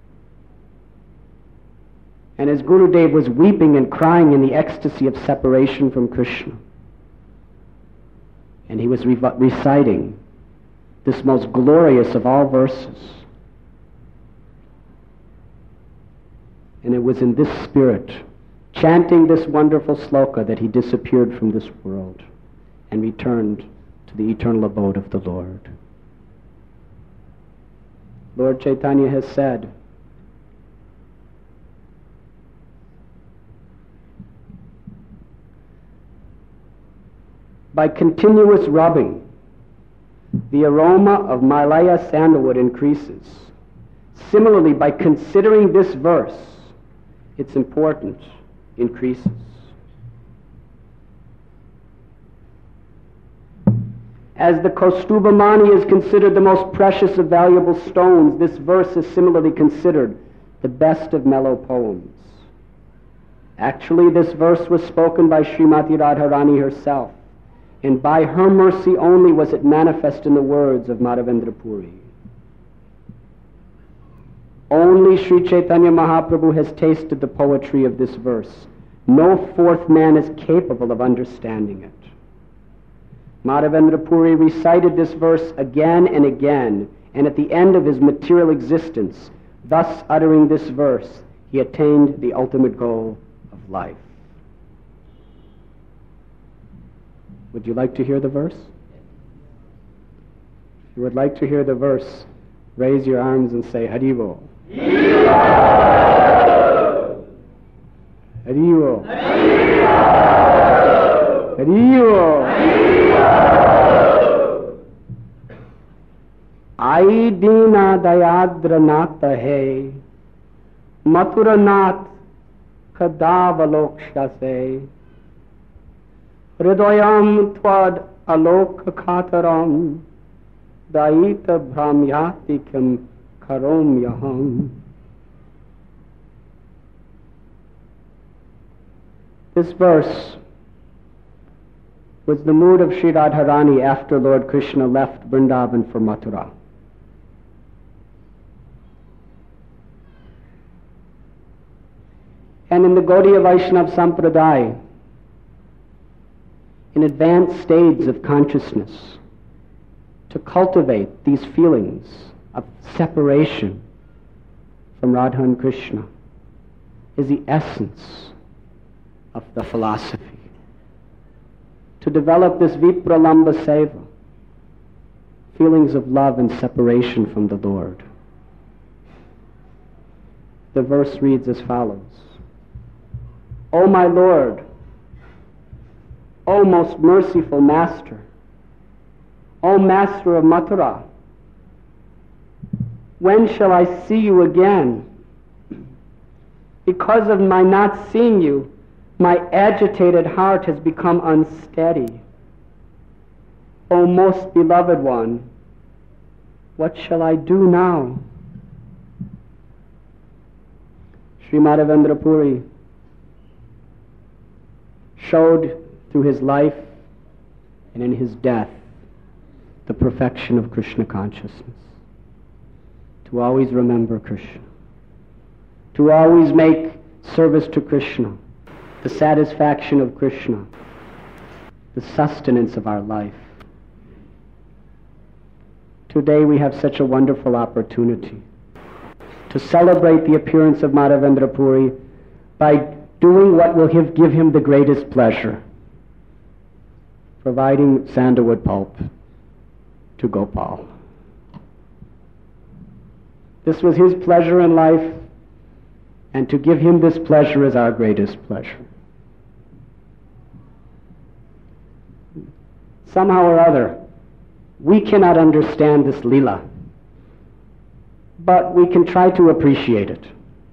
And as Gurudev was weeping and crying in the ecstasy of separation from Krishna, and he was reciting this most glorious of all verses, and it was in this spirit, chanting this wonderful sloka, that he disappeared from this world and returned to the eternal abode of the Lord. Lord Chaitanya has said, by continuous rubbing, the aroma of Malaya sandalwood increases. Similarly, by considering this verse, its importance increases. As the Kaustubhamani is considered the most precious of valuable stones, this verse is similarly considered the best of mellow poems. Actually, this verse was spoken by Srimati Radharani herself, and by her mercy only was it manifest in the words of Madhavendra Puri. Only Sri Chaitanya Mahaprabhu has tasted the poetry of this verse. No fourth man is capable of understanding it. Madhavendra Puri recited this verse again and again, and at the end of his material existence, thus uttering this verse, he attained the ultimate goal of life. Would you like to hear the verse? If you would like to hear the verse, Raise your arms and say Haribo. Haribo. Haribo. Ai dina dayadra nath hai, mathura nath khadavalokshya se, hridayam tvad alok khataram, daita bhramyati kim karom yaham. This verse was the mood of Sri Radharani after Lord Krishna left Vrindavan for Mathura. And in the Gaudiya Vaishnava Sampradaya, in advanced stages of consciousness, to cultivate these feelings of separation from Radha and Krishna is the essence of the philosophy. To develop this Vipralamba Seva, feelings of love and separation from the Lord. The verse reads as follows. O my Lord, O most merciful Master, O Master of Mathura, when shall I see you again? Because of my not seeing you, my agitated heart has become unsteady. O most beloved one, what shall I do now? Sri Madhavendra Puri showed through his life and in his death the perfection of Krishna consciousness. To always remember Krishna. To always make service to Krishna the satisfaction of Krishna, the sustenance of our life. Today we have such a wonderful opportunity to celebrate the appearance of Madhavendra Puri by doing what will give him the greatest pleasure, providing sandalwood pulp to Gopal. This was his pleasure in life, and to give him this pleasure is our greatest pleasure. Somehow or other, we cannot understand this Leela, but we can try to appreciate it.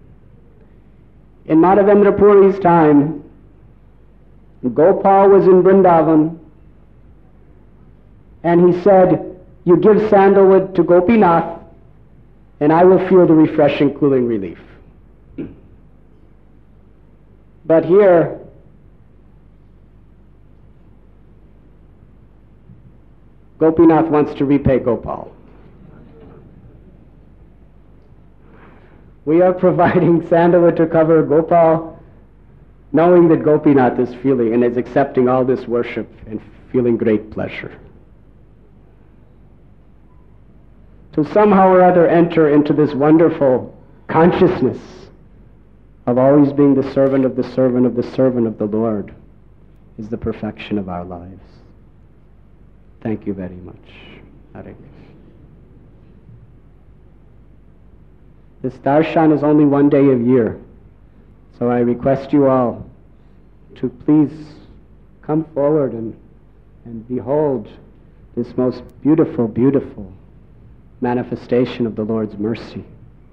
In Madhavendra Puri's time, Gopal was in Vrindavan, and he said, you give sandalwood to Gopinath, and I will feel the refreshing, cooling relief. But here, Gopinath wants to repay Gopal. We are providing sandalwood to cover Gopal, knowing that Gopinath is feeling and is accepting all this worship and feeling great pleasure. To somehow or other enter into this wonderful consciousness of always being the servant of the servant of the servant of the Lord is the perfection of our lives. Thank you very much. Hare Krishna. This darshan is only one day a year, so I request you all to please come forward and behold this most beautiful, beautiful manifestation of the Lord's mercy.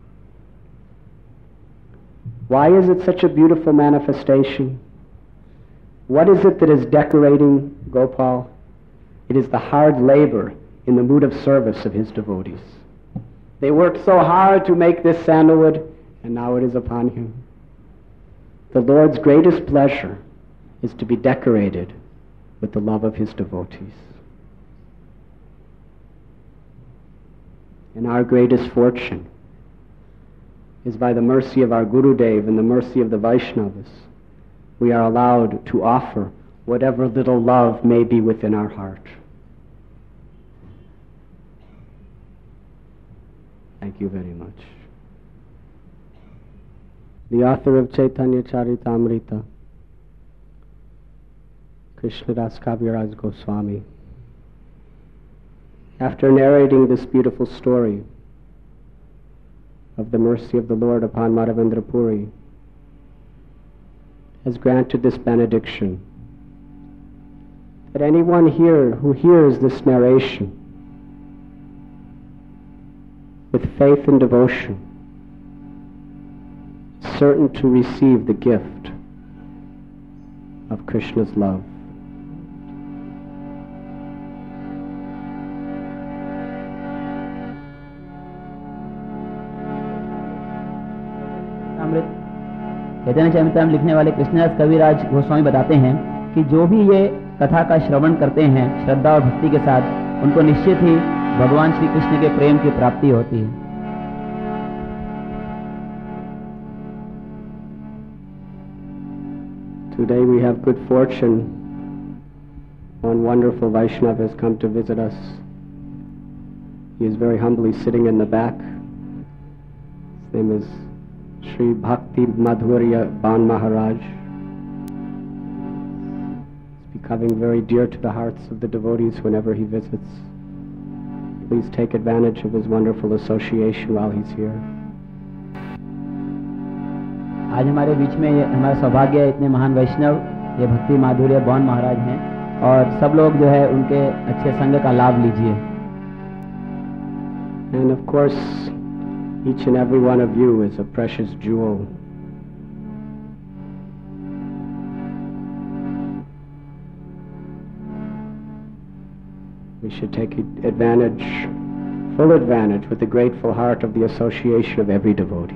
Why is it such a beautiful manifestation? What is it that is decorating Gopal? It is the hard labor in the mood of service of his devotees. They worked so hard to make this sandalwood, and now it is upon him. The Lord's greatest pleasure is to be decorated with the love of his devotees. And our greatest fortune is by the mercy of our Gurudev and the mercy of the Vaishnavas, we are allowed to offer whatever little love may be within our heart. Thank you very much. The author of Chaitanya Charitamrita, Krishnadas Kaviraj Goswami, after narrating this beautiful story, of the mercy of the Lord upon Madhavendra Puri has granted this benediction, that anyone here who hears this narration with faith and devotion is certain to receive the gift of Krishna's love. चैतन्य चरितामृत लिखने वाले कृष्णदास कविराज गोस्वामी बताते हैं कि जो भी ये कथा का श्रवण करते हैं श्रद्धा और भक्ति के साथ, उनको निश्चित ही भगवान श्री कृष्ण के प्रेम की प्राप्ति होती है. Today we have good fortune. One wonderful Vaishnava has come to visit us. He is very humbly sitting in the back. His name is Sri Bhakti Madhurya Ban Maharaj. It's becoming very dear to the hearts of the devotees whenever he visits. Please take advantage of his wonderful association while he's here. आज हमारे बीच में हमारा सौभाग्य है, इतने महान वैष्णव ये भक्ति माधुर्य बौन महाराज हैं, और सब लोग जो है उनके अच्छे संग का लाभ लीजिए. And of course, each and every one of you is a precious jewel. We should take advantage, full advantage, with the grateful heart of the association of every devotee.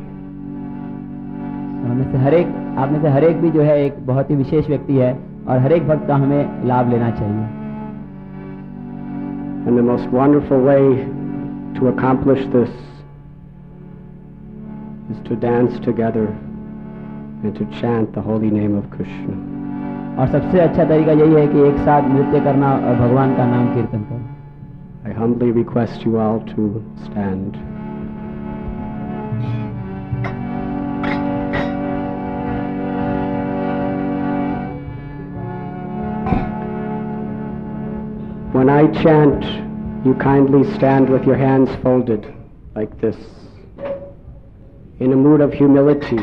आप में से हर एक भी जो है एक बहुत ही विशेष व्यक्ति है, और हर एक भक्त का हमें लाभ लेना चाहिए. And the most wonderful way to accomplish this is to dance together and to chant the holy name of Krishna. और सबसे अच्छा तरीका यही है कि एक साथ नृत्य करना और भगवान का नाम कीर्तन करना. I humbly request you all to stand. When I chant, you kindly stand with your hands folded like this, in a mood of humility,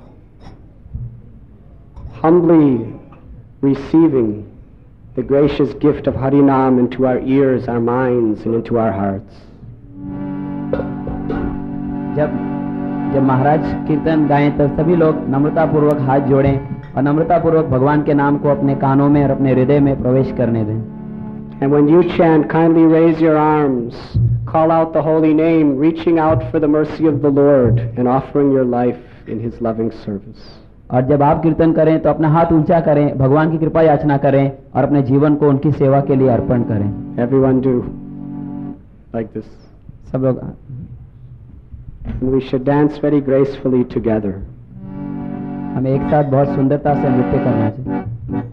humbly receiving the gracious gift of Harinam into our ears, our minds, and into our hearts. जब महाराज कीर्तन गाएं तब सभी लोग नम्रतापूर्वक हाथ जोड़ें और नम्रतापूर्वक भगवान के नाम को अपने कानों में और अपने हृदय में प्रवेश करने दें. And when you chant, kindly raise your arms, call out the holy name, reaching out for the mercy of the Lord and offering your life in His loving service. और जब आप कीर्तन करें तो अपना हाथ ऊंचा करें, भगवान की कृपा याचना करें और अपने जीवन को उनकी सेवा के लिए अर्पण करें. Everyone do like this. सब लोग. And we should dance very gracefully together. हमें एक साथ बहुत सुंदरता से नृत्य करना चाहिए.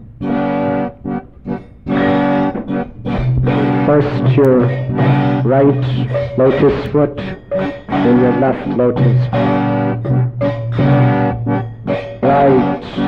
First your right lotus foot, then your left lotus. Right.